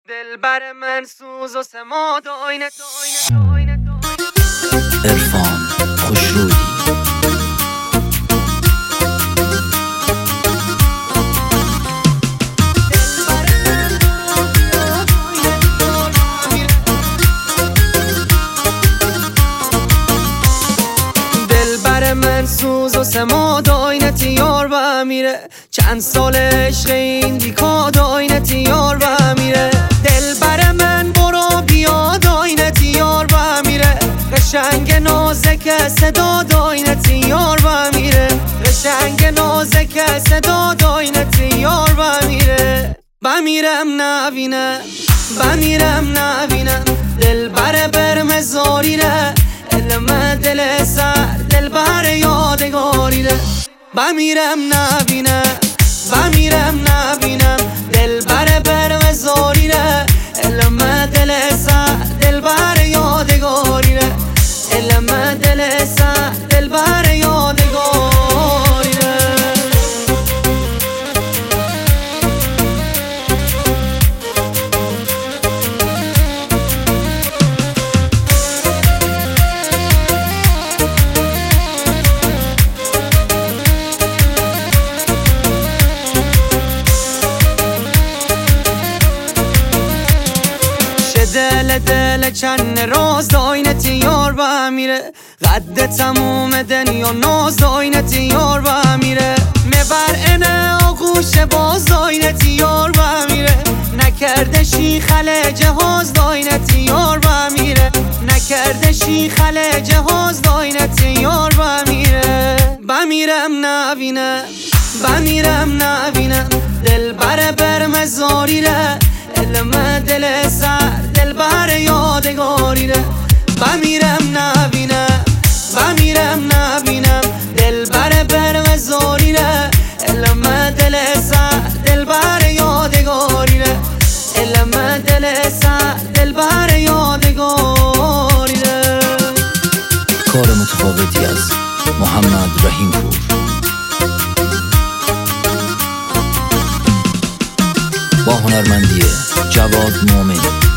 دلبر من سوز و سماد آینه عرفان خوشرویی. دلبر من سوز و سماد آینه یار و میره، چند سال عشق این بیکاد آینه یار و میره. دلبر من برو بیاد آینه یار و میره، قشنگ نازک صدا آینه یار و میره، قشنگ نازک صدا آینه یار و میره. بمیرم نبینم دلبر برمزاریره، علم دل سر دلبر یادگاریره. بمیرم نبینم دلبر برمزاریره، علم دل سر دلبر یادگاریره، علم دل سر دلبر یادگاریره. دل چند راز داینه یار و میره، قد تموم دنیا ناز داینه یار و میره. مبر اینه آغوش باز داینه یار و میره، نکرده شیخل جهاز داینه یار و میره، نکرده شیخل جهاز داینه یار و میره. بمیرم نبینم دلبر برمزاریره، علم دل سر دلبر یادگاریره. بمیرم نبینم دلبر برمزاریره، علم دل سر دلبر یادگاریره، علم دل سر دلبر یادگاریره. کار متفاوتی از محمد رحیم پور. با هنرمندی جواد مومن.